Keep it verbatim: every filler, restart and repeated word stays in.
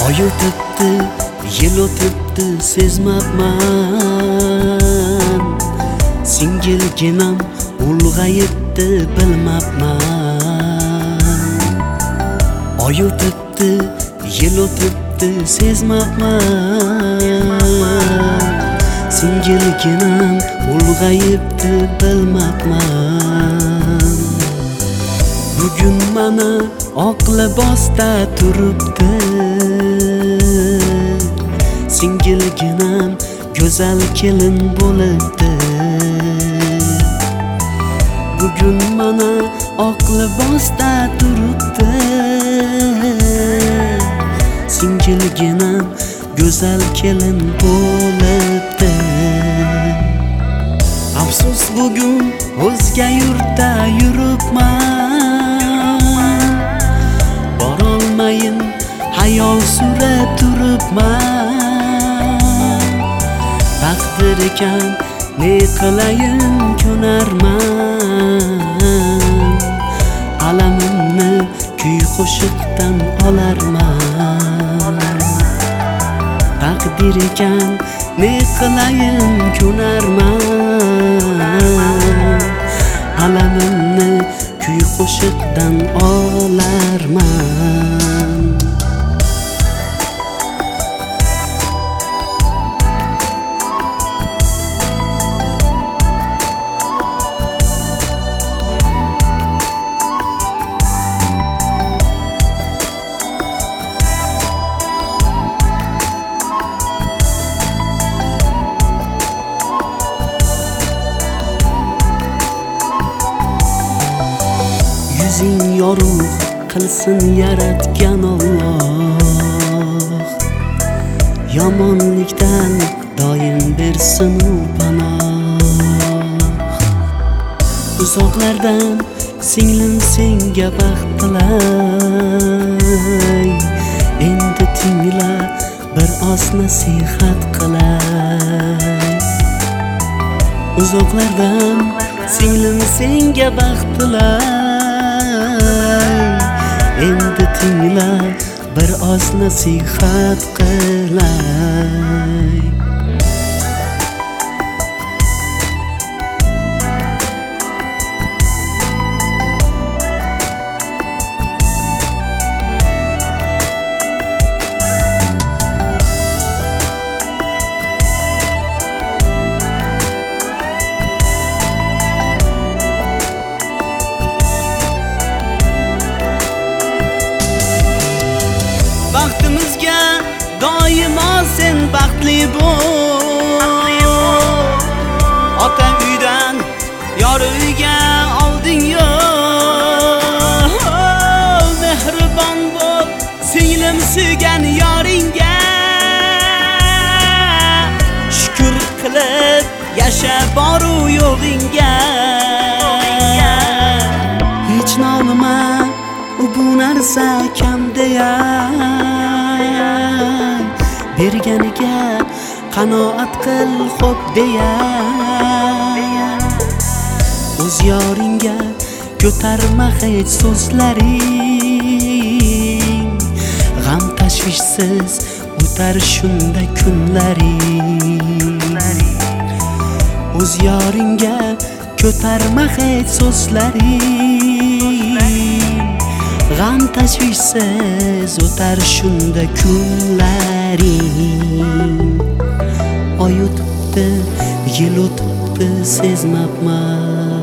Oy o'tibdi, yil o'tibdi, sezmabman. Singilginam ulg'ayibdi, bilmabman. Oy o'tibdi, yil o'tibdi, sezmabman. Singilginam ulg'ayibdi, bilmabman. Bugun mana oq libosda turibdi, singilginam go'zal kelin bo'libdi. Bugun mana oq libosda turibdi, singilginam go'zal kelin bo'libdi. Afsus bugun o'zga yurtda yuribman, borolmayin hayol surib turibman. Taqdir ekan ne qilayin, ko'narman. Alamimni kuy qo'shiqdan olarman. Taqdir ekan ne qilayin, ko'narman. Alamimni kuy qo'shiqdan olarman. Yuzing yorug' qilsin yaratgan Alloh, yomonlikdan doim bersin u panoh. Uzoqlardan singlim senga baxt tilay, endi tingla bir oz nasihat qilay. Uzoqlardan singlim senga baxt tilay, endi tingla bir oz nasihat qilay. Baxtimizga doimo sen baxtli bo'l. Ota uydan yor uyga olding yo'l. Mehribon bo'l singlim suygan yoringga, shukr qilib yasha boru yo'g'ingga. Hech nolima bu narsa kam deya, berganiga qanoat qil xo'p deya. O'z yoringga ko'tarma hech so'zlaring, g'am tashvishsiz o'tar shunda kunlaring. O'z yoringga ko'tarma hech so'zlaring, g'am tashvishsiz o'tar shunda kunlaring. Oy o'tibdi, yil o'tibdi, sezmabman.